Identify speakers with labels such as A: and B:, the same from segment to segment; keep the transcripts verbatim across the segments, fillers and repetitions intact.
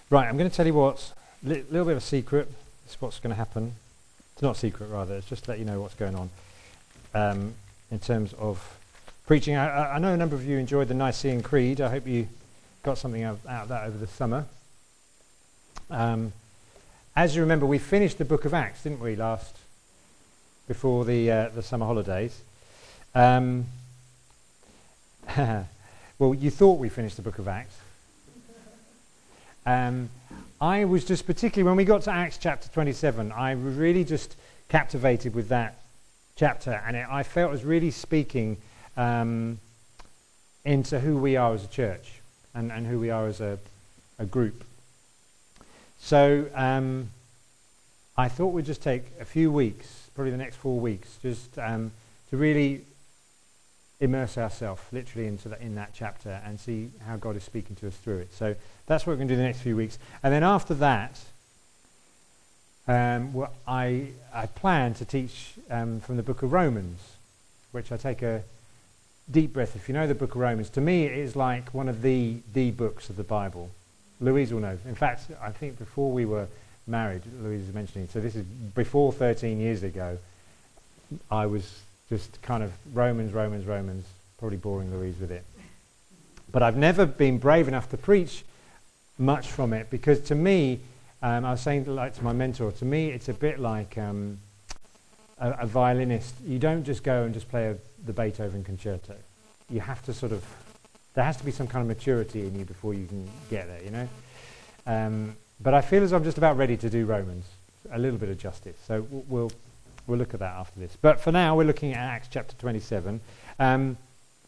A: Right, I'm going to tell you what's a li- little bit of a secret. This is what's going to happen. It's not a secret, rather. It's just to let you know what's going on um, in terms of preaching. I, I know a number of you enjoyed the Nicene Creed. I hope you got something out, out of that over the summer. Um, as you remember, we finished the book of Acts, didn't we, last before the uh, the summer holidays? Um, well, you thought we finished the book of Acts. Um, I was just particularly, when we got to Acts chapter twenty-seven, I was really just captivated with that chapter, and it, I felt it was really speaking um, into who we are as a church and, and who we are as a, a group. So um, I thought we'd just take a few weeks, probably the next four weeks, just um, to really immerse ourselves literally into the, in that chapter and see how God is speaking to us through it. So that's what we're going to do the next few weeks. And then after that, um, well, I, I plan to teach um, from the book of Romans, which I take a deep breath. If you know the book of Romans, to me it is like one of the, the books of the Bible. Louise will know. In fact, I think before we were married, Louise was mentioning, so this is before thirteen years ago, I was just kind of Romans, Romans, Romans, probably boring Louise with it. But I've never been brave enough to preach much from it, because to me, um, I was saying like to my mentor, to me it's a bit like um, a, a violinist. You don't just go and just play a, the Beethoven concerto. You have to sort of, there has to be some kind of maturity in you before you can get there, you know. Um, but I feel as I'm just about ready to do Romans, a little bit of justice. So w- we'll we'll look at that after this. But for now, we're looking at Acts chapter twenty-seven. Um,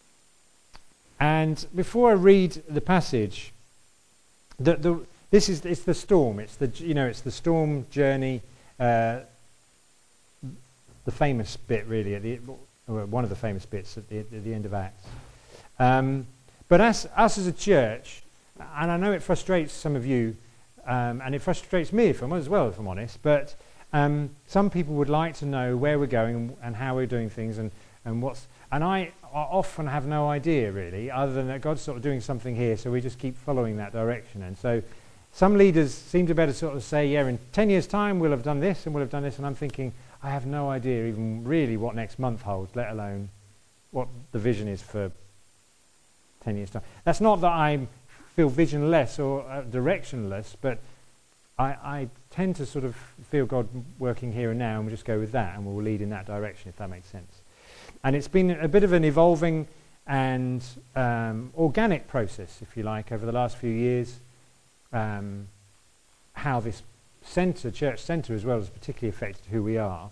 A: and before I read the passage, the, the this is it's the storm. It's the you know it's the storm journey, uh, the famous bit really at the well, one of the famous bits at the at the end of Acts. Um, But as us as a church, and I know it frustrates some of you, um, and it frustrates me if I'm as well, if I'm honest, but um, some people would like to know where we're going and, and how we're doing things, and, and what's. And I often have no idea really, other than that God's sort of doing something here, so we just keep following that direction. And so some leaders seem to better sort of say, yeah, in ten years' time we'll have done this and we'll have done this, and I'm thinking, I have no idea even really what next month holds, let alone what the vision is for ten years' time. That's not that I feel visionless or uh, directionless, but I, I tend to sort of feel God working here and now, and we'll just go with that, and we'll lead in that direction, if that makes sense. And it's been a bit of an evolving and um, organic process, if you like, over the last few years, um, how this centre, church centre as well, has particularly affected who we are.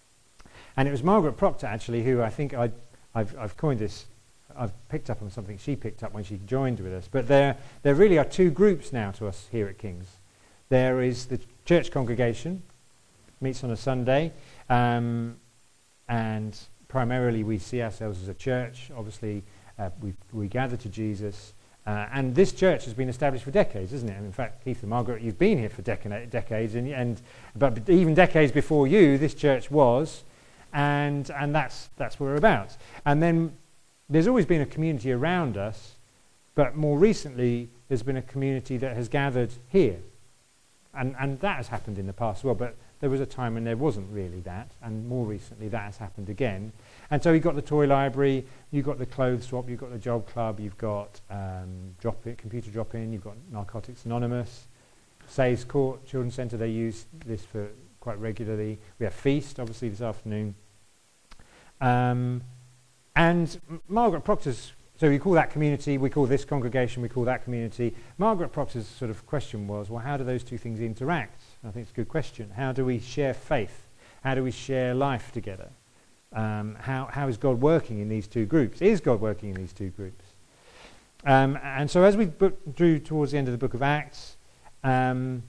A: And it was Margaret Proctor, actually, who I think I, I've, I've coined this. I've picked up on something she picked up when she joined with us. But there there really are two groups now to us here at King's. There is the church congregation, meets on a Sunday, um, and primarily we see ourselves as a church. Obviously, uh, we we gather to Jesus. Uh, and this church has been established for decades, isn't it? And in fact, Keith and Margaret, you've been here for deca- decades. And, and but even decades before you, this church was. And and that's that's what we're about. And then there's always been a community around us, but more recently there's been a community that has gathered here. And and that has happened in the past as well, but there was a time when there wasn't really that, and more recently that has happened again. And so you've got the toy library, you've got the clothes swap, you've got the job club, you've got um, drop in, computer drop-in, you've got Narcotics Anonymous, Sayes Court Children's Centre, they use this for quite regularly. We have Feast, obviously, this afternoon. Um... And Margaret Proctor's, so we call that community, we call this congregation, we call that community. Margaret Proctor's sort of question was, well, how do those two things interact? And I think it's a good question. How do we share faith? How do we share life together? Um, how how is God working in these two groups? Is God working in these two groups? Um, and so as we book, drew towards the end of the book of Acts, um,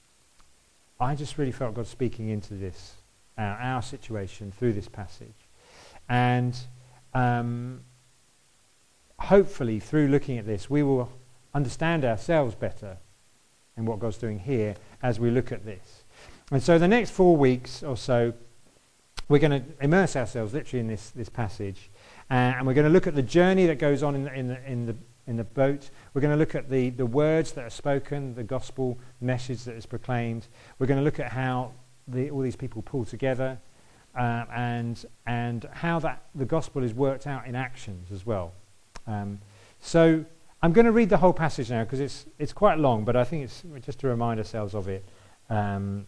A: I just really felt God speaking into this, uh, our situation through this passage. And Um, hopefully through looking at this we will understand ourselves better in what God's doing here as we look at this. And so the next four weeks or so we're going to immerse ourselves literally in this, this passage, uh, and we're going to look at the journey that goes on in the, in the, in the in the boat. We're going to look at the, the words that are spoken, the gospel message that is proclaimed. We're going to look at how the, all these people pull together, uh, and and how that the gospel is worked out in actions as well. Um, so I'm going to read the whole passage now because it's it's quite long, but I think it's just to remind ourselves of it. Um,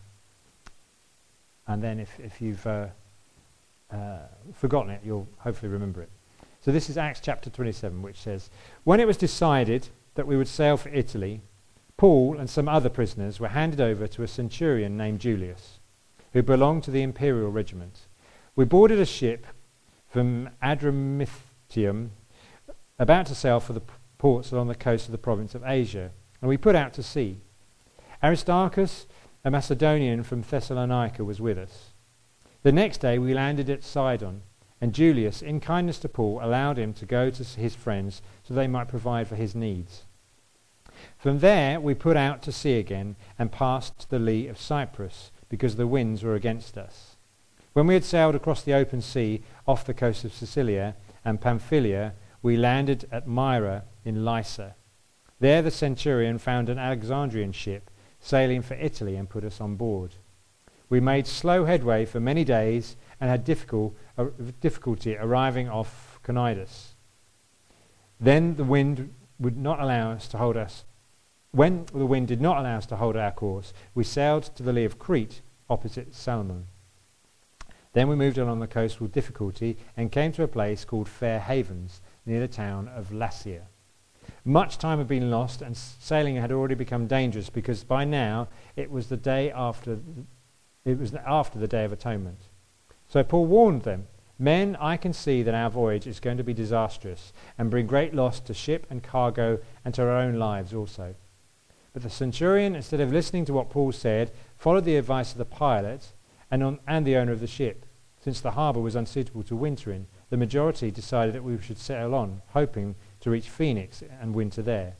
A: and then if, if you've uh, uh, forgotten it, you'll hopefully remember it. So this is Acts chapter twenty-seven, which says, "When it was decided that we would sail for Italy, Paul and some other prisoners were handed over to a centurion named Julius, who belonged to the imperial regiment. We boarded a ship from Adramyttium, about to sail for the p- ports along the coast of the province of Asia, and we put out to sea. Aristarchus, a Macedonian from Thessalonica, was with us. The next day we landed at Sidon, and Julius, in kindness to Paul, allowed him to go to his friends so they might provide for his needs. From there we put out to sea again and passed to the lee of Cyprus, because the winds were against us. When we had sailed across the open sea off the coast of Sicilia and Pamphylia, we landed at Myra in Lycia. There the centurion found an Alexandrian ship sailing for Italy and put us on board. We made slow headway for many days and had difficult, uh, difficulty arriving off Cnidus. Then the wind would not allow us to hold us. When the wind did not allow us to hold our course, we sailed to the lee of Crete, opposite Salmon. Then we moved along the coast with difficulty and came to a place called Fair Havens, near the town of Lasea. Much time had been lost, and sailing had already become dangerous, because by now it was the day after. It was after the Day of Atonement. So Paul warned them, "Men, I can see that our voyage is going to be disastrous and bring great loss to ship and cargo and to our own lives also." But the centurion, instead of listening to what Paul said, followed the advice of the pilot and, on, and the owner of the ship. Since the harbour was unsuitable to winter in, the majority decided that we should sail on, hoping to reach Phoenix and winter there.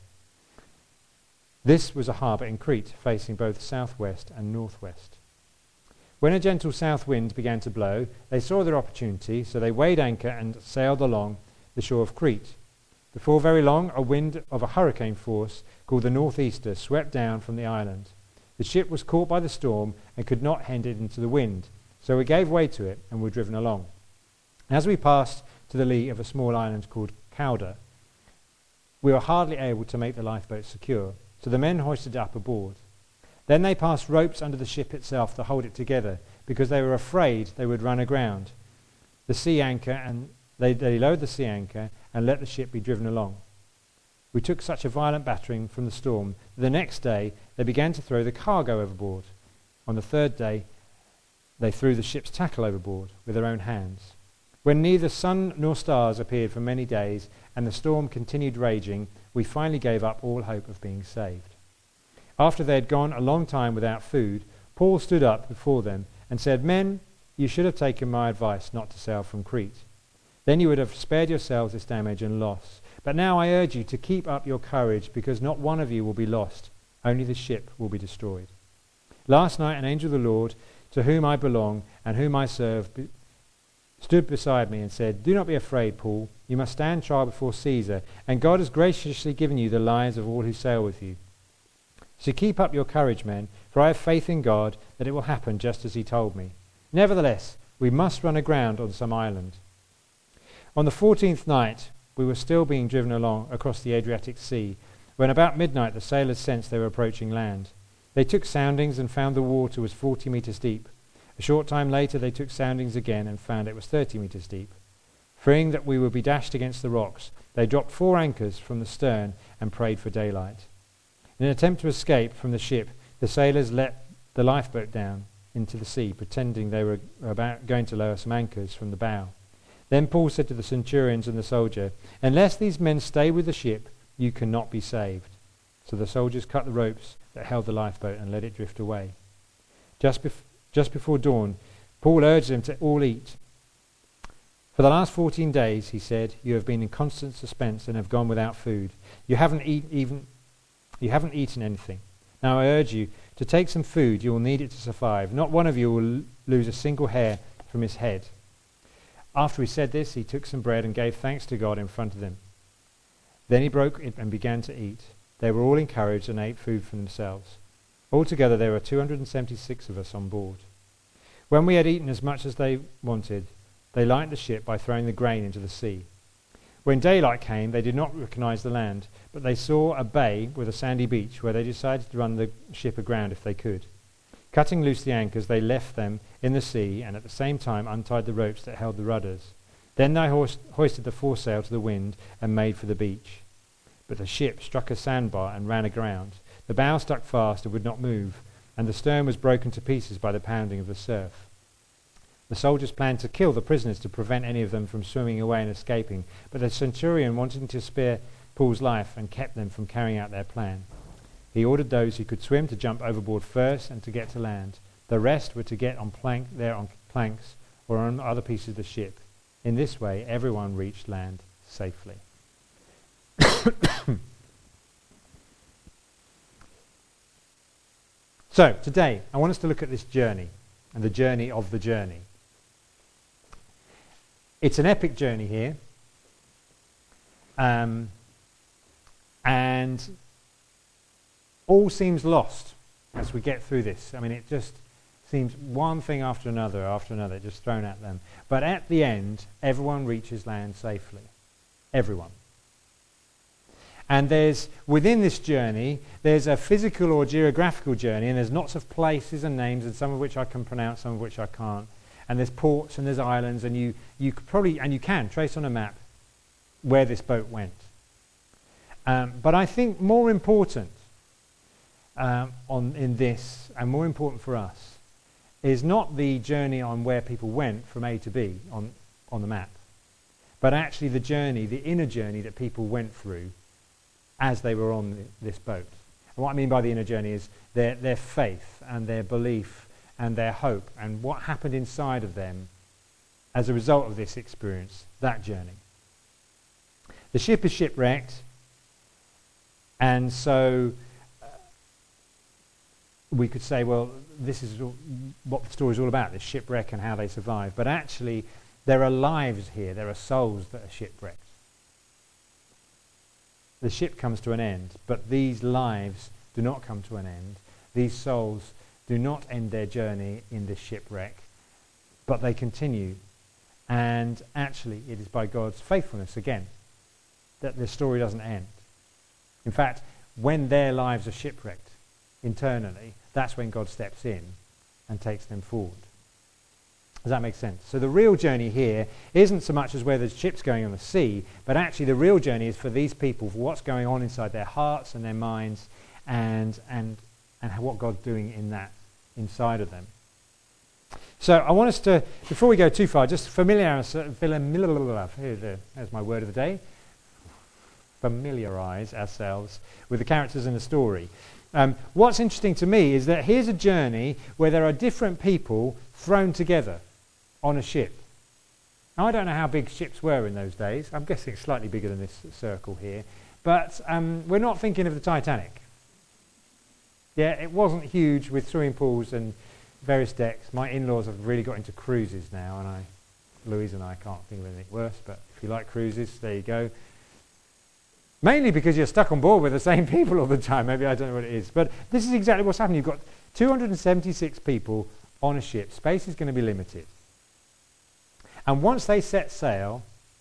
A: This was a harbour in Crete, facing both southwest and northwest. When a gentle south wind began to blow, they saw their opportunity, so they weighed anchor and sailed along the shore of Crete. Before very long, a wind of a hurricane force called the northeaster swept down from the island. The ship was caught by the storm and could not head it into the wind, so we gave way to it and were driven along. As we passed to the lee of a small island called Cauda, we were hardly able to make the lifeboat secure, so the men hoisted it up aboard. Then they passed ropes under the ship itself to hold it together, because they were afraid they would run aground. The sea anchor and they, they lowered the sea anchor and let the ship be driven along. We took such a violent battering from the storm that the next day they began to throw the cargo overboard. On the third day, they threw the ship's tackle overboard with their own hands. When neither sun nor stars appeared for many days and the storm continued raging, we finally gave up all hope of being saved. After they had gone a long time without food, Paul stood up before them and said, "Men, you should have taken my advice not to sail from Crete. Then you would have spared yourselves this damage and loss. But now I urge you to keep up your courage, because not one of you will be lost, only the ship will be destroyed. Last night an angel of the Lord, to whom I belong and whom I serve, be- stood beside me and said, 'Do not be afraid, Paul. You must stand trial before Caesar, and God has graciously given you the lives of all who sail with you. So keep up your courage, men, for I have faith in God that it will happen just as he told me. Nevertheless, we must run aground on some island.' On the fourteenth night, we were still being driven along across the Adriatic Sea, when about midnight the sailors sensed they were approaching land. They took soundings and found the water was forty meters deep. A short time later they took soundings again and found it was thirty meters deep. Fearing that we would be dashed against the rocks, they dropped four anchors from the stern and prayed for daylight. In an attempt to escape from the ship, the sailors let the lifeboat down into the sea, pretending they were about going to lower some anchors from the bow. Then Paul said to the centurions and the soldier, 'Unless these men stay with the ship, you cannot be saved.' So the soldiers cut the ropes that held the lifeboat and let it drift away. Just, bef- just before dawn, Paul urged them to all eat. 'For the last fourteen days,' he said, 'you have been in constant suspense and have gone without food. You haven't eat even, you haven't eaten anything. Now I urge you to take some food. You will need it to survive. Not one of you will l- lose a single hair from his head.' After he said this, he took some bread and gave thanks to God in front of them. Then he broke it and began to eat. They were all encouraged and ate food for themselves. Altogether there were two hundred seventy-six of us on board. When we had eaten as much as they wanted, they lightened the ship by throwing the grain into the sea. When daylight came, they did not recognize the land, but they saw a bay with a sandy beach where they decided to run the ship aground if they could. Cutting loose the anchors, they left them in the sea and at the same time untied the ropes that held the rudders. Then they hoist- hoisted the foresail to the wind and made for the beach. But the ship struck a sandbar and ran aground. The bow stuck fast and would not move, and the stern was broken to pieces by the pounding of the surf. The soldiers planned to kill the prisoners to prevent any of them from swimming away and escaping, but the centurion wanted to spare Paul's life and kept them from carrying out their plan. He ordered those who could swim to jump overboard first and to get to land. The rest were to get on plank there on planks or on other pieces of the ship. In this way, everyone reached land safely. So, today, I want us to look at this journey and the journey of the journey. It's an epic journey here. Um, and all seems lost as we get through this. I mean, it just seems one thing after another, after another, just thrown at them. But at the end, everyone reaches land safely. Everyone. And there's, within this journey, there's a physical or geographical journey, and there's lots of places and names, and some of which I can pronounce, some of which I can't. And there's ports and there's islands, and you, you could probably, and you can trace on a map where this boat went. Um, but I think more important um, on in this, and more important for us, is not the journey on where people went from A to B on, on the map, but actually the journey, the inner journey that people went through as they were on the, this boat. And what I mean by the inner journey is their, their faith and their belief and their hope and what happened inside of them as a result of this experience, that journey. The ship is shipwrecked, and so uh, we could say, well, this is all, what the story is all about, this shipwreck and how they survived. But actually, there are lives here, there are souls that are shipwrecked. The ship comes to an end, but these lives do not come to an end. These souls do not end their journey in this shipwreck, but they continue. And actually, it is by God's faithfulness, again, that the story doesn't end. In fact, when their lives are shipwrecked internally, that's when God steps in and takes them forward. Does that make sense? So the real journey here isn't so much as where the ship's going on the sea, but actually the real journey is for these people, for what's going on inside their hearts and their minds, and and and what God's doing in that, inside of them. So I want us to, before we go too far, just familiarize, there's my word of the day, familiarize ourselves with the characters in the story. Um, what's interesting to me is that here's a journey where there are different people thrown together on a ship. Now, I don't know how big ships were in those days. I'm guessing it's slightly bigger than this circle here. But um, we're not thinking of the Titanic. Yeah, it wasn't huge with swimming pools and various decks. My in-laws have really got into cruises now, and I, Louise and I can't think of anything worse, but if you like cruises, there you go. Mainly because you're stuck on board with the same people all the time. Maybe I don't know what it is. But this is exactly what's happening. You've got two hundred seventy-six people on a ship. Space is going to be limited. And once they set sail,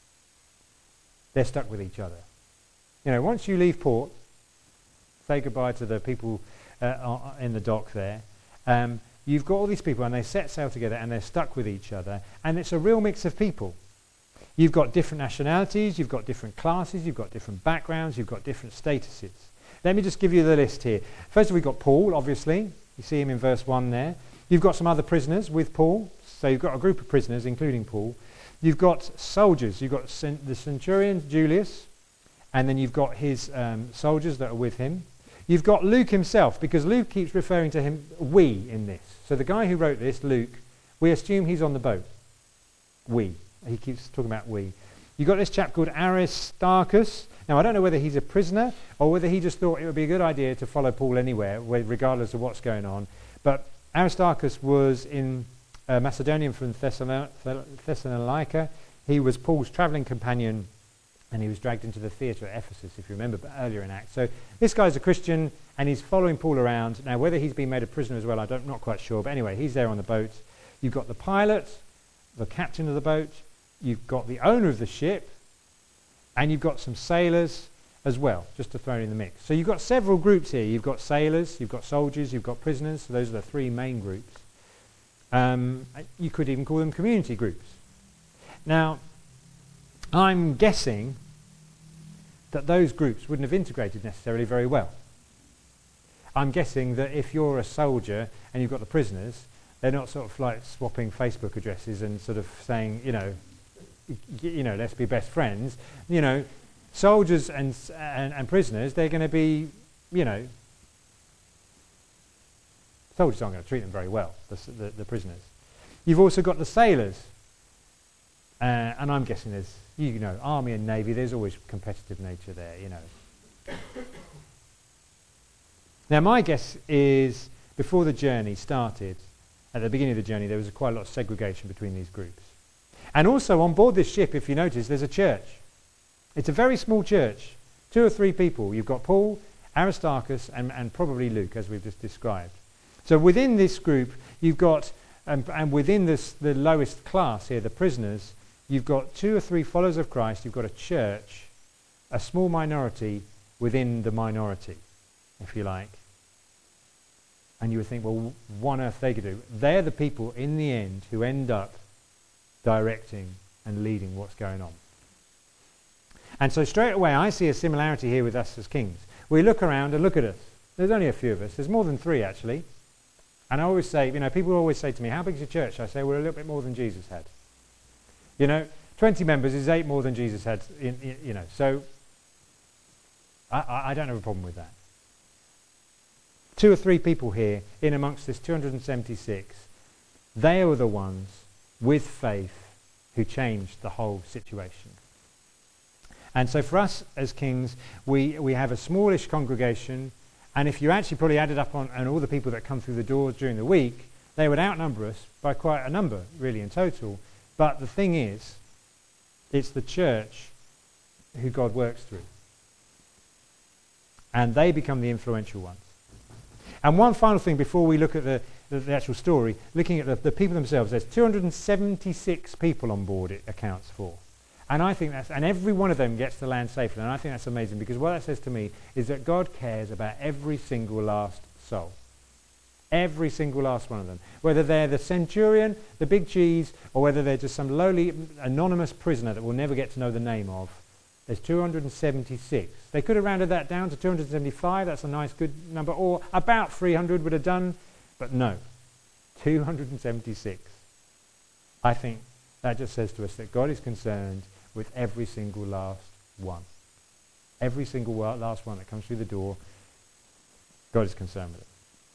A: they're stuck with each other. You know, once you leave port, say goodbye to the people uh, in the dock there, um, you've got all these people and they set sail together and they're stuck with each other. And it's a real mix of people. You've got different nationalities, you've got different classes, you've got different backgrounds, you've got different statuses. Let me just give you the list here. First of all, we've got Paul, obviously. You see him in verse one there. You've got some other prisoners with Paul. So you've got a group of prisoners, including Paul. You've got soldiers. You've got cent- the centurion, Julius, and then you've got his um, soldiers that are with him. You've got Luke himself, because Luke keeps referring to him, we, in this. So the guy who wrote this, Luke, we assume he's on the boat. We. He keeps talking about we. You've got this chap called Aristarchus. Now, I don't know whether he's a prisoner or whether he just thought it would be a good idea to follow Paul anywhere, regardless of what's going on. But Aristarchus was in uh, Macedonia from Thessalonica. He was Paul's travelling companion And he was dragged into the theatre at Ephesus, if you remember, but earlier in Acts. So this guy's a Christian, and he's following Paul around. Now, whether he's been made a prisoner as well, I don't, I'm not quite sure. But anyway, he's there on the boat. You've got the pilot, the captain of the boat. You've got the owner of the ship. And you've got some sailors as well, just to throw in the mix. So you've got several groups here. You've got sailors, you've got soldiers, you've got prisoners. So those are the three main groups. Um, you could even call them community groups. Now, I'm guessing that those groups wouldn't have integrated necessarily very well. I'm guessing that if you're a soldier and you've got the prisoners, they're not sort of like swapping Facebook addresses and sort of saying, you know, y- you know, let's be best friends. You know, soldiers and and, and prisoners, they're going to be, you know, soldiers aren't going to treat them very well, the, the, the prisoners. You've also got the sailors, uh, and I'm guessing there's, you know, army and navy, there's always competitive nature there, you know. Now, my guess is before the journey started, at the beginning of the journey, there was a quite a lot of segregation between these groups. And also on board this ship, if you notice, there's a church. It's a very small church, two or three people. You've got Paul, Aristarchus, and, and probably Luke, as we've just described. So within this group, you've got, um, and within this, the lowest class here, the prisoners, you've got two or three followers of Christ, you've got a church, a small minority within the minority, if you like. And you would think, well, what on earth they could do? They're the people in the end who end up directing and leading what's going on. And so straight away I see a similarity here with us as kings. We look around and look at us. There's only a few of us. There's more than three, actually. And I always say, you know, people always say to me, how big is your church? I say, we're a little bit more than Jesus had. You know, twenty members is eight more than Jesus had, in, in, you know. So I, I don't have a problem with that. Two or three people here in amongst this two hundred seventy-six, they were the ones with faith who changed the whole situation. And so for us as kings, we, we have a smallish congregation, and if you actually probably added up on, on all the people that come through the doors during the week, they would outnumber us by quite a number, really, in total. But the thing is, it's the church who God works through. And they become the influential ones. And one final thing before we look at the, the, the actual story, looking at the, the people themselves, there's two hundred seventy-six people on board, it accounts for. And I think that's, and every one of them gets to land safely. And I think that's amazing, because what that says to me is that God cares about every single last soul. Every single last one of them. Whether they're the centurion, the big cheese, or whether they're just some lowly, anonymous prisoner that we'll never get to know the name of. There's two hundred seventy-six. They could have rounded that down to two hundred seventy-five. That's a nice, good number. Or about three hundred would have done. But no. two hundred seventy-six. I think that just says to us that God is concerned with every single last one. Every single last one that comes through the door, God is concerned with it.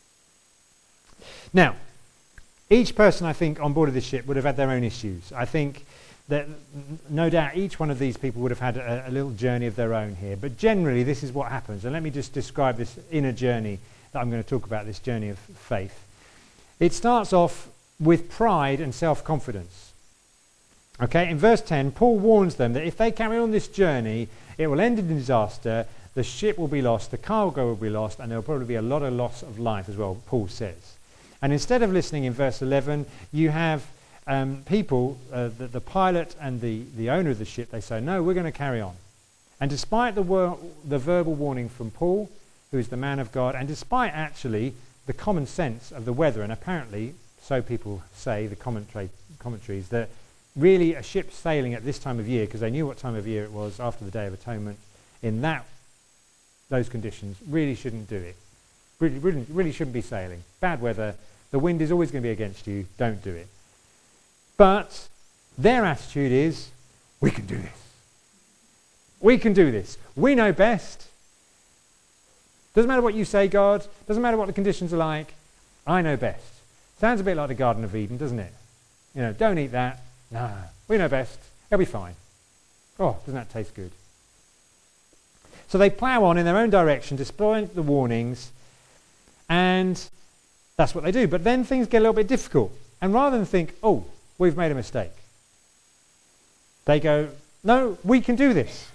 A: Now, each person, I think, on board of this ship would have had their own issues. I think that no doubt each one of these people would have had a, a little journey of their own here. But generally, this is what happens. And let me just describe this inner journey that I'm going to talk about, this journey of faith. It starts off with pride and self-confidence. Okay, in verse ten, Paul warns them that if they carry on this journey, it will end in disaster, the ship will be lost, the cargo will be lost, and there will probably be a lot of loss of life as well, Paul says. And instead of listening in verse eleven, you have um, people, uh, the, the pilot and the, the owner of the ship, they say, no, we're going to carry on. And despite the, wor- the verbal warning from Paul, who is the man of God, and despite actually the common sense of the weather, and apparently, so people say, the commentary, commentaries, that really a ship sailing at this time of year, because they knew what time of year it was after the Day of Atonement, in that those conditions, really shouldn't do it. Really, really, really shouldn't be sailing. Bad weather, the wind is always going to be against you, don't do it. But their attitude is, we can do this. We can do this. We know best. Doesn't matter what you say, God. Doesn't matter what the conditions are like. I know best. Sounds a bit like the Garden of Eden, doesn't it? You know, don't eat that. No, we know best. It'll be fine. Oh, doesn't that taste good? So they plough on in their own direction, despite the warnings, and that's what they do. But then things get a little bit difficult. And rather than think, oh, we've made a mistake, they go, no, we can do this.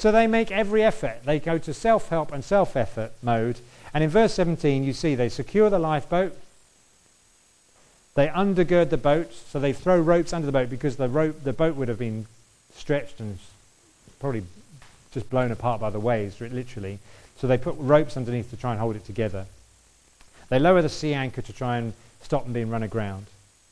A: So they make every effort. They go to self-help and self-effort mode. And in verse seventeen, you see they secure the lifeboat. They undergird the boat. So they throw ropes under the boat because the rope, the boat would have been stretched and probably just blown apart by the waves, literally. So they put ropes underneath to try and hold it together. They lower the sea anchor to try and stop them being run aground.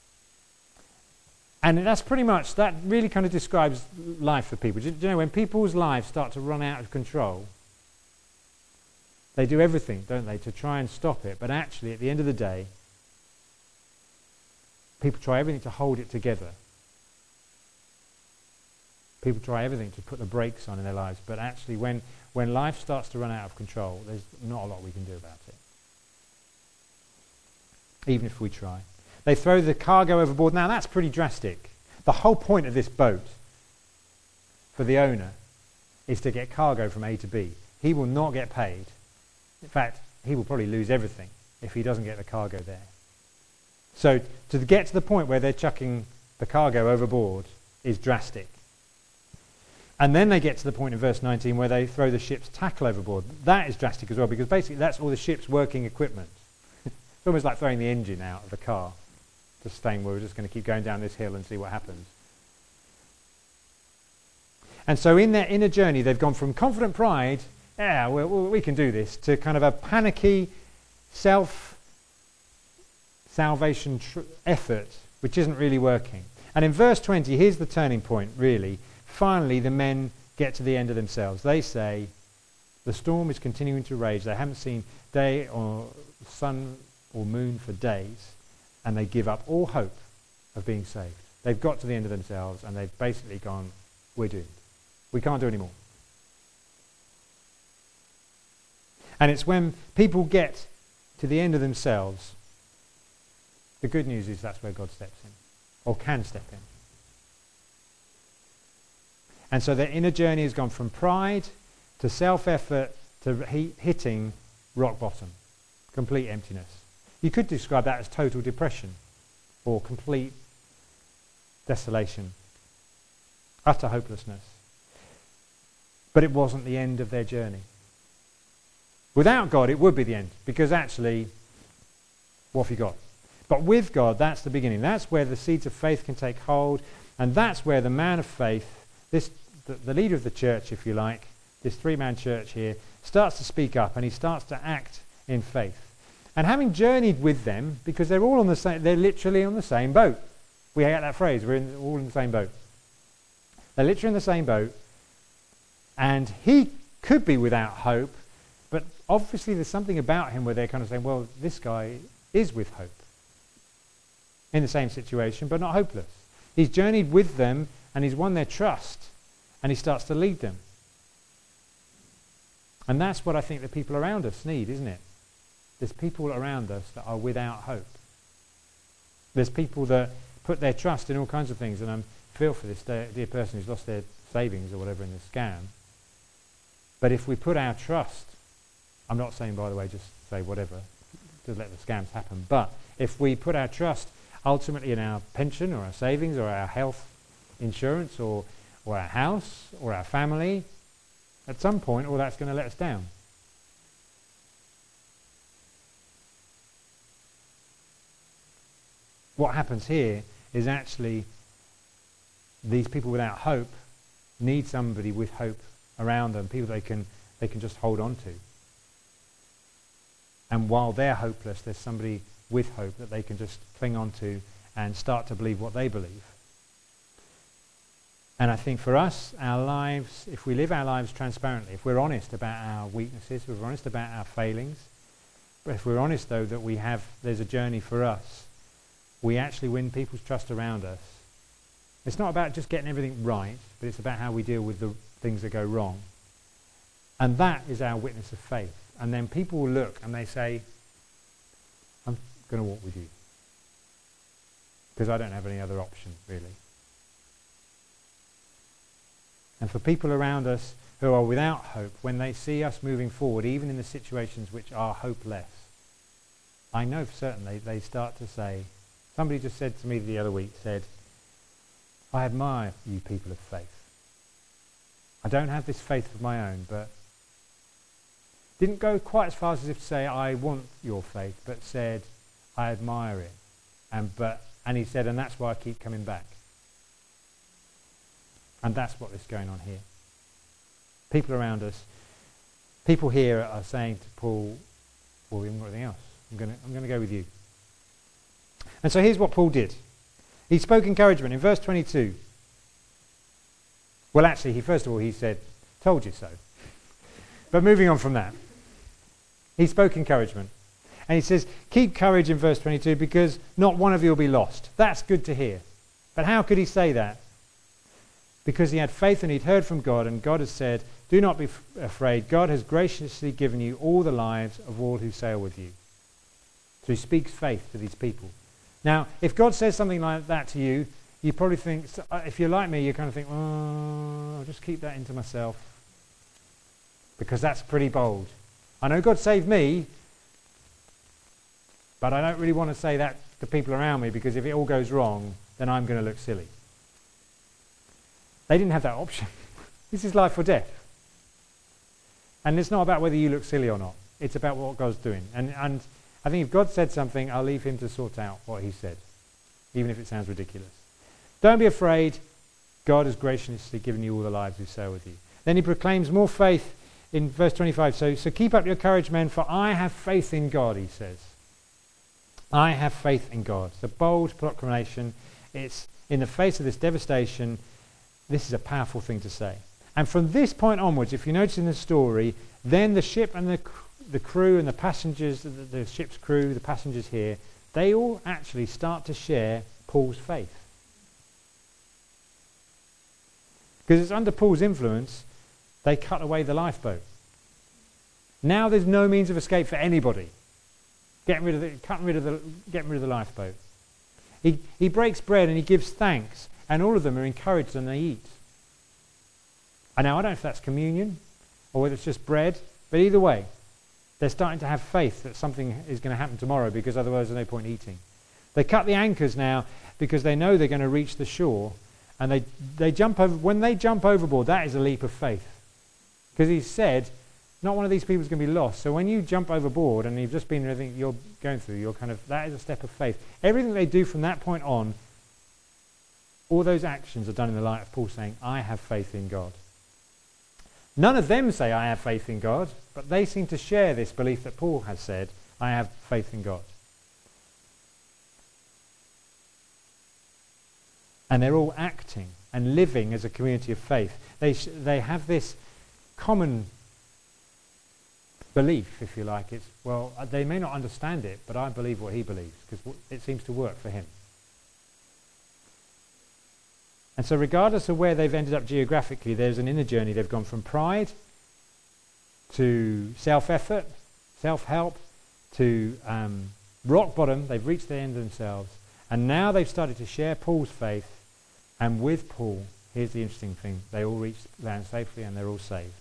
A: And that's pretty much, that really kind of describes life for people. Do you know, when people's lives start to run out of control, they do everything, don't they, to try and stop it. But actually, at the end of the day, people try everything to hold it together. People try everything to put the brakes on in their lives. But actually, when, when life starts to run out of control, there's not a lot we can do about it. Even if we try. They throw the cargo overboard. Now that's pretty drastic. The whole point of this boat for the owner is to get cargo from A to B. He will not get paid. In fact, he will probably lose everything if he doesn't get the cargo there. So to get to the point where they're chucking the cargo overboard is drastic. And then they get to the point in verse nineteen where they throw the ship's tackle overboard. That is drastic as well, because basically that's all the ship's working equipment. It's almost like throwing the engine out of the car. Just saying, well, we're just going to keep going down this hill and see what happens. And so in their inner journey, they've gone from confident pride, yeah, well, we can do this, to kind of a panicky self-salvation tr- effort, which isn't really working. And in verse twenty, here's the turning point, really. Finally, the men get to the end of themselves. They say, the storm is continuing to rage. They haven't seen day or sun or moon for days. And they give up all hope of being saved. They've got to the end of themselves and they've basically gone, we're doomed. We can't do any more. And it's when people get to the end of themselves, the good news is that's where God steps in, or can step in. And so their inner journey has gone from pride to self-effort to he- hitting rock bottom, complete emptiness. You could describe that as total depression or complete desolation, utter hopelessness. But it wasn't the end of their journey. Without God, it would be the end, because actually, what have you got? But with God, that's the beginning. That's where the seeds of faith can take hold, and that's where the man of faith, this the, the leader of the church, if you like, this three-man church here, starts to speak up, and he starts to act in faith. And having journeyed with them, because they're all on the same, they're literally on the same boat. We get that phrase, we're in, all in the same boat. They're literally in the same boat, and he could be without hope, but obviously there's something about him where they're kind of saying, well, this guy is with hope. In the same situation, but not hopeless. He's journeyed with them, and he's won their trust, and he starts to lead them. And that's what I think the people around us need, isn't it? There's people around us that are without hope. There's people that put their trust in all kinds of things, and I feel for this dear, dear person who's lost their savings or whatever in the scam. But if we put our trust, I'm not saying, by the way, just say whatever, to let the scams happen, but if we put our trust ultimately in our pension or our savings or our health insurance or, or our house or our family, at some point all that's going to let us down. What happens here is actually these people without hope need somebody with hope around them, people they can they can just hold on to. And while they're hopeless, there's somebody with hope that they can just cling on to and start to believe what they believe. And I think for us, our lives, if we live our lives transparently, if we're honest about our weaknesses, if we're honest about our failings, but if we're honest, though, that we have, there's a journey for us, we actually win people's trust around us. It's not about just getting everything right, but it's about how we deal with the things that go wrong. And that is our witness of faith. And then people will look and they say, I'm going to walk with you. Because I don't have any other option, really. And for people around us who are without hope, when they see us moving forward, even in the situations which are hopeless, I know for certain they, they start to say, somebody just said to me the other week, said, I admire you people of faith. I don't have this faith of my own, but didn't go quite as far as if to say, I want your faith, but said, I admire it. And but and he said, and that's why I keep coming back. And that's what is going on here. People around us, people here are saying to Paul, well, we haven't got anything else. I'm going to I'm going to go with you. And so here's what Paul did. He spoke encouragement in verse twenty-two. Well, actually, he first of all, he said, told you so. But moving on from that, he spoke encouragement. And he says, keep courage in verse twenty-two because not one of you will be lost. That's good to hear. But how could he say that? Because he had faith and he'd heard from God, and God has said, do not be f- afraid. God has graciously given you all the lives of all who sail with you. So he speaks faith to these people. Now, if God says something like that to you, you probably think, if you're like me, you kind of think, oh, I'll just keep that into myself. Because that's pretty bold. I know God saved me, but I don't really want to say that to people around me, because if it all goes wrong, then I'm going to look silly. They didn't have that option. This is life or death. And it's not about whether you look silly or not. It's about what God's doing. And, and I think if God said something, I'll leave him to sort out what he said, even if it sounds ridiculous. Don't be afraid. God has graciously given you all the lives who sail with you. Then he proclaims more faith in verse twenty-five. So, so keep up your courage, men, for I have faith in God, he says. I have faith in God. It's a bold proclamation. It's in the face of this devastation. This is a powerful thing to say. And from this point onwards, if you notice in the story, then the ship and the the crew and the passengers, the, the ship's crew, the passengers here, they all actually start to share Paul's faith. Because it's under Paul's influence, they cut away the lifeboat. Now there's no means of escape for anybody. Getting rid of the, cutting rid of the, getting rid of the lifeboat. He he breaks bread and he gives thanks, and all of them are encouraged and they eat. And now I don't know if that's communion or whether it's just bread, but either way, they're starting to have faith that something is going to happen tomorrow, because otherwise there's no point eating. They cut the anchors now because they know they're going to reach the shore, and they they jump over. When they jump overboard, that is a leap of faith, because he said, not one of these people is going to be lost. So when you jump overboard and you've just been everything you're going through, you're kind of that is a step of faith. Everything they do from that point on, all those actions are done in the light of Paul saying, I have faith in God. None of them say, I have faith in God, but they seem to share this belief that Paul has said, I have faith in God. And they're all acting and living as a community of faith. They sh- they have this common belief, if you like. It's, well, they may not understand it, but I believe what he believes, because w- it seems to work for him. And so regardless of where they've ended up geographically, there's an inner journey. They've gone from pride to self-effort, self-help, to um, rock bottom. They've reached the end of themselves. And now they've started to share Paul's faith. And with Paul, here's the interesting thing. They all reached land safely and they're all saved.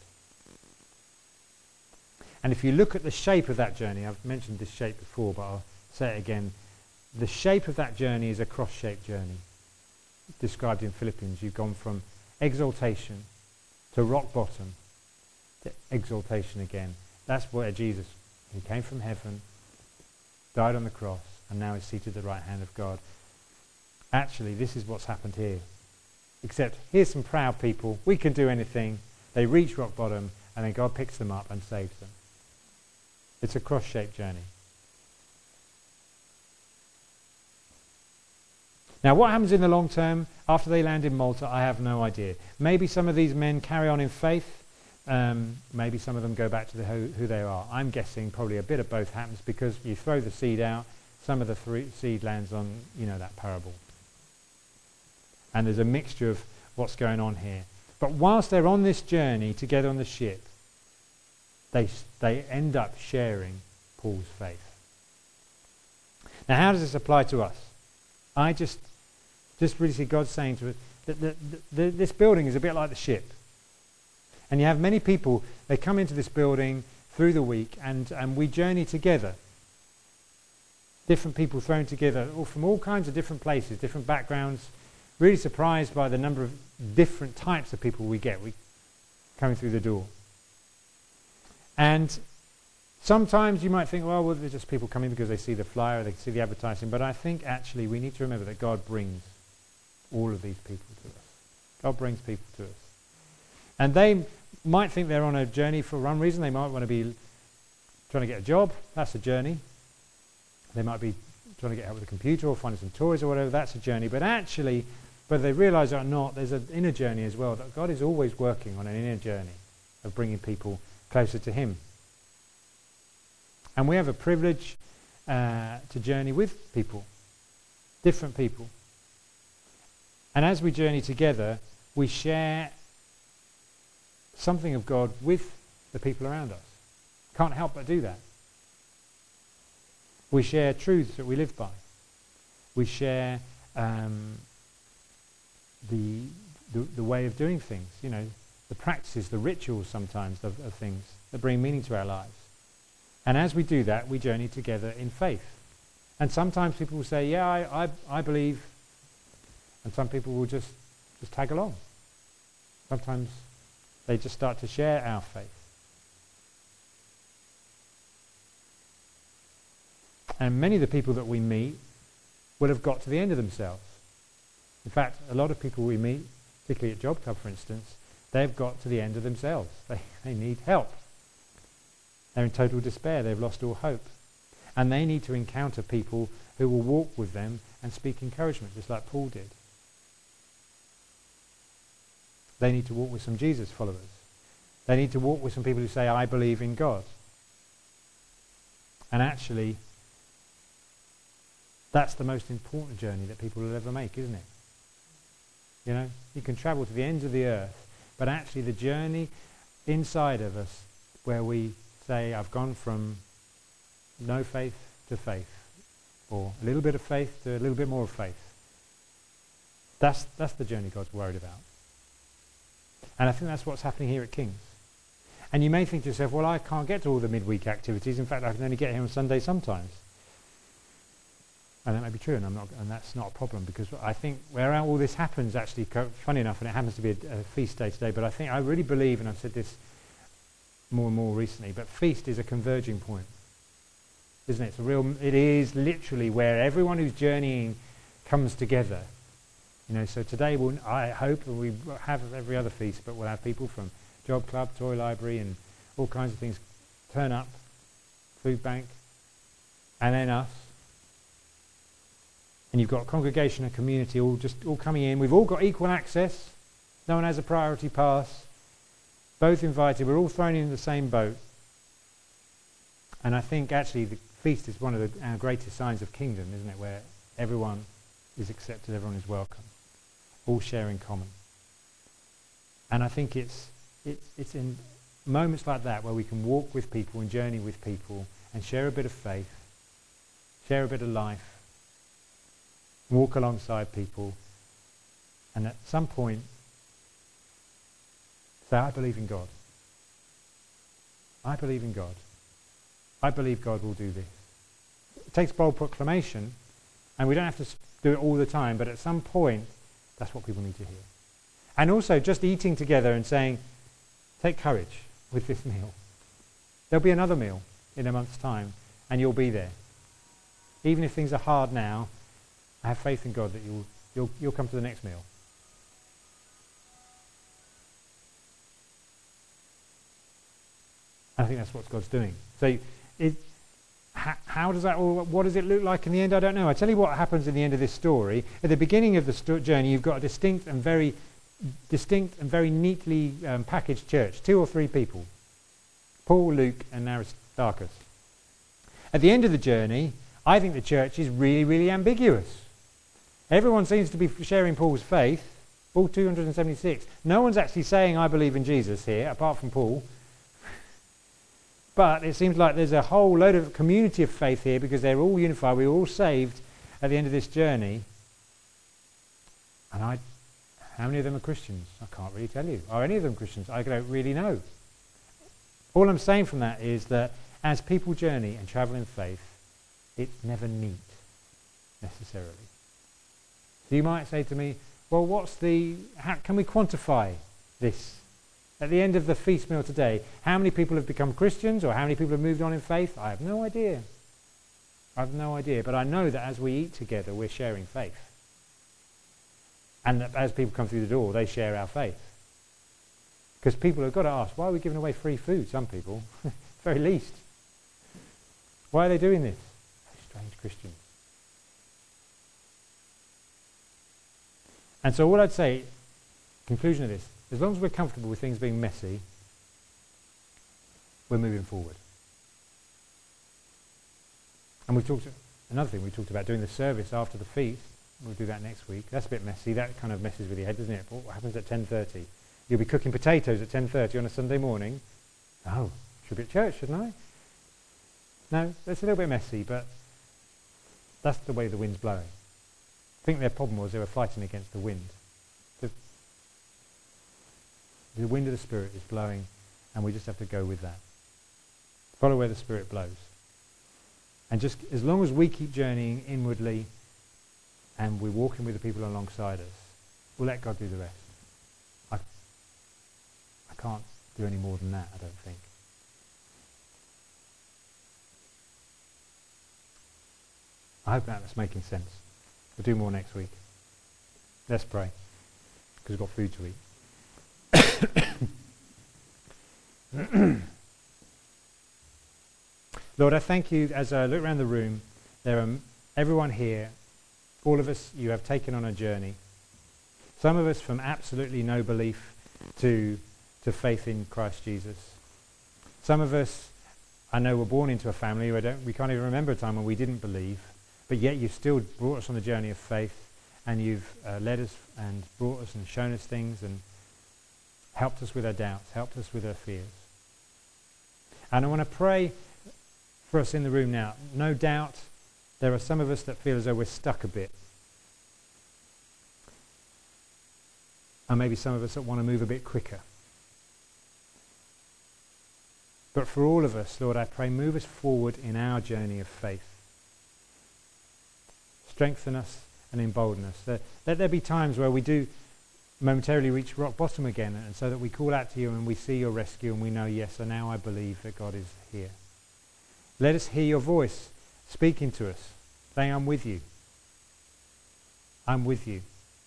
A: And if you look at the shape of that journey, I've mentioned this shape before, but I'll say it again. The shape of that journey is a cross-shaped journey. Described in Philippians, you've gone from exaltation to rock bottom to exaltation again. That's where Jesus, he came from heaven, died on the cross, and now is seated at the right hand of God. Actually, this is what's happened here. Except here's some proud people. We can do anything. They reach rock bottom, and then God picks them up and saves them. It's a cross-shaped journey. Now, what happens in the long term after they land in Malta, I have no idea. Maybe some of these men carry on in faith. Um, maybe some of them go back to the who, who they are. I'm guessing probably a bit of both happens, because you throw the seed out, some of the three seed lands on, you know, that parable. And there's a mixture of what's going on here. But whilst they're on this journey together on the ship, they they end up sharing Paul's faith. Now, how does this apply to us? I just just really see God saying to us that the, the, the, this building is a bit like the ship. And you have many people, they come into this building through the week, and, and we journey together. Different people thrown together, all from all kinds of different places, different backgrounds. Really surprised by the number of different types of people we get. We coming through the door. And sometimes you might think, well, well, they're just people coming because they see the flyer, they see the advertising. But I think actually we need to remember that God brings all of these people to us. God brings people to us. And they might think they're on a journey for one reason. They might want to be trying to get a job. That's a journey. They might be trying to get help with a computer or finding some toys or whatever. That's a journey. But actually, whether they realise it or not, there's an inner journey as well. That God is always working on an inner journey of bringing people closer to him. And we have a privilege uh, to journey with people, different people. And as we journey together, we share something of God with the people around us. Can't help but do that. We share truths that we live by. We share um, the, the the way of doing things, you know, the practices, the rituals sometimes of, of things that bring meaning to our lives. And as we do that, we journey together in faith. And sometimes people will say, yeah, I, I, I believe. And some people will just, just tag along. Sometimes they just start to share our faith. And many of the people that we meet will have got to the end of themselves. In fact, a lot of people we meet, particularly at Job Club, for instance, they've got to the end of themselves. They, they need help. They're in total despair. They've lost all hope. And they need to encounter people who will walk with them and speak encouragement, just like Paul did. They need to walk with some Jesus followers. They need to walk with some people who say, I believe in God. And actually, that's the most important journey that people will ever make, isn't it? You know, you can travel to the ends of the earth, but actually the journey inside of us where we say, I've gone from no faith to faith, or a little bit of faith to a little bit more of faith. That's, that's the journey God's worried about. And I think that's what's happening here at King's. And you may think to yourself, well, I can't get to all the midweek activities. In fact, I can only get here on Sunday sometimes. And that may be true, and I'm not, and that's not a problem, because I think where all this happens, actually, funny enough, and it happens to be a, a feast day today, but I think I really believe, and I've said this more and more recently, but feast is a converging point, isn't it? It's a real. It is literally where everyone who's journeying comes together. You know, so today we'll, I hope, and we have every other feast, but we'll have people from Job Club, Toy Library, and all kinds of things turn up, food bank, and then us. And you've got congregation and community all just all coming in. We've all got equal access. No one has a priority pass. Both invited. We're all thrown in the same boat. And I think actually the feast is one of the, our greatest signs of kingdom, isn't it? Where everyone is accepted, everyone is welcome. All share in common. And I think it's it's it's in moments like that where we can walk with people and journey with people and share a bit of faith, share a bit of life, walk alongside people, and at some point say, I believe in God. I believe in God. I believe God will do this. It takes bold proclamation, and we don't have to do it all the time, but at some point, that's what people need to hear. And also just eating together and saying, take courage with this meal. There'll be another meal in a month's time, and you'll be there. Even if things are hard now, I have faith in God that you'll, you'll, you'll come to the next meal. I think that's what God's doing. So it, how, how does that all, what does it look like in the end? I don't know. I tell you what happens in the end of this story. At the beginning of the sto- journey, you've got a distinct and very distinct and very neatly um, packaged church. Two or three people. Paul, Luke, and Aristarchus. At the end of the journey, I think the church is really, really ambiguous. Everyone seems to be sharing Paul's faith, all two hundred seventy-six. No one's actually saying, I believe in Jesus here, apart from Paul. But it seems like there's a whole load of community of faith here because they're all unified. We're all saved at the end of this journey. And I, how many of them are Christians? I can't really tell you. Are any of them Christians? I don't really know. All I'm saying from that is that as people journey and travel in faith, it's never neat, necessarily. So you might say to me, well, what's the, how can we quantify this? At the end of the feast meal today, how many people have become Christians or how many people have moved on in faith? I have no idea. I have no idea. But I know that as we eat together, we're sharing faith. And that as people come through the door, they share our faith. Because people have got to ask, why are we giving away free food? Some people, very least. Why are they doing this? Strange Christians. And so all I'd say, conclusion of this, as long as we're comfortable with things being messy, we're moving forward. And we talked, another thing we talked about, doing the service after the feast. We'll do that next week. That's a bit messy. That kind of messes with your head, doesn't it? What happens at ten thirty? You'll be cooking potatoes at ten thirty on a Sunday morning. Oh, should be at church, shouldn't I? No, it's a little bit messy, but that's the way the wind's blowing. I think their problem was they were fighting against the wind. The, the wind of the Spirit is blowing, and we just have to go with that. Follow where the Spirit blows. And just as long as we keep journeying inwardly and we're walking with the people alongside us, we'll let God do the rest. I, I can't do any more than that, I don't think. I hope that that's making sense. We'll do more next week. Let's pray, because we've got food to eat. Lord, I thank you as I look around the room. There are everyone here, all of us, you have taken on a journey. Some of us from absolutely no belief to, to faith in Christ Jesus. Some of us, I know, were born into a family where don't, we can't even remember a time when we didn't believe. But yet you've still brought us on a journey of faith, and you've uh, led us and brought us and shown us things and helped us with our doubts, helped us with our fears. And I want to pray for us in the room now. No doubt there are some of us that feel as though we're stuck a bit. And maybe some of us that want to move a bit quicker. But for all of us, Lord, I pray, move us forward in our journey of faith. Strengthen us and embolden us. Let, let there be times where we do momentarily reach rock bottom again, and so that we call out to you and we see your rescue and we know, yes, so now I believe that God is here. Let us hear your voice speaking to us, saying, I'm with you. I'm with you.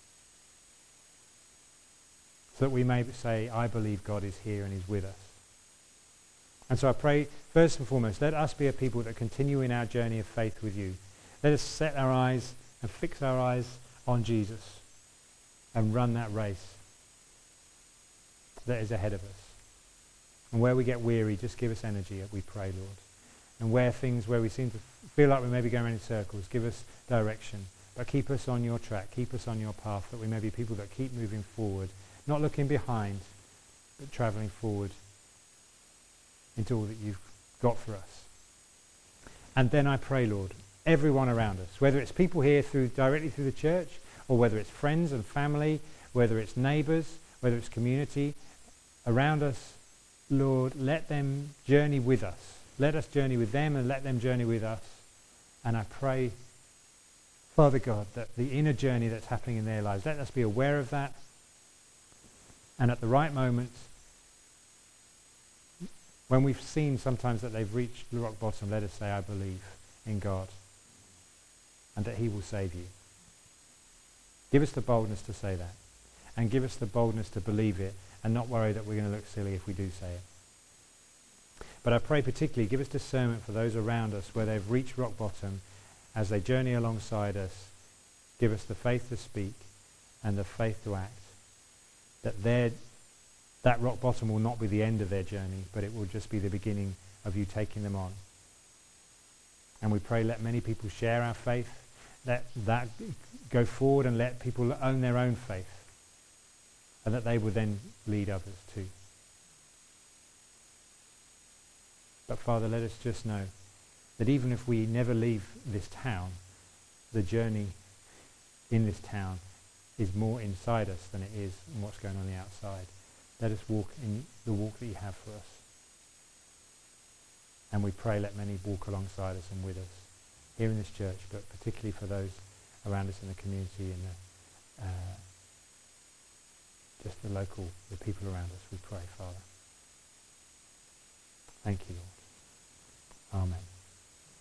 A: So that we may say, I believe God is here and is with us. And so I pray, first and foremost, let us be a people that continue in our journey of faith with you. Let us set our eyes and fix our eyes on Jesus and run that race that is ahead of us. And where we get weary, just give us energy, we pray, Lord. And where things, where we seem to feel like we may be going around in circles, give us direction. But keep us on your track, keep us on your path, that we may be people that keep moving forward, not looking behind, but travelling forward into all that you've got for us. And then I pray, Lord, everyone around us, whether it's people here through directly through the church, or whether it's friends and family, whether it's neighbours, whether it's community around us, Lord, let them journey with us. Let us journey with them and let them journey with us. And I pray, Father God, that the inner journey that's happening in their lives, let us be aware of that. And at the right moment, when we've seen sometimes that they've reached the rock bottom, let us say, I believe in God and that he will save you. Give us the boldness to say that, and give us the boldness to believe it and not worry that we're going to look silly if we do say it. But I pray particularly, give us discernment for those around us where they've reached rock bottom. As they journey alongside us, give us the faith to speak and the faith to act. That their, that rock bottom will not be the end of their journey, but it will just be the beginning of you taking them on. And we pray, let many people share our faith. Let that go forward and let people own their own faith. And that they will then lead others too. But Father, let us just know that even if we never leave this town, the journey in this town is more inside us than it is in what's going on the outside. Let us walk in the walk that you have for us. And we pray let many walk alongside us and with us here in this church, but particularly for those around us in the community and the, uh, just the local, the people around us, we pray, Father. Thank you, Lord. Amen.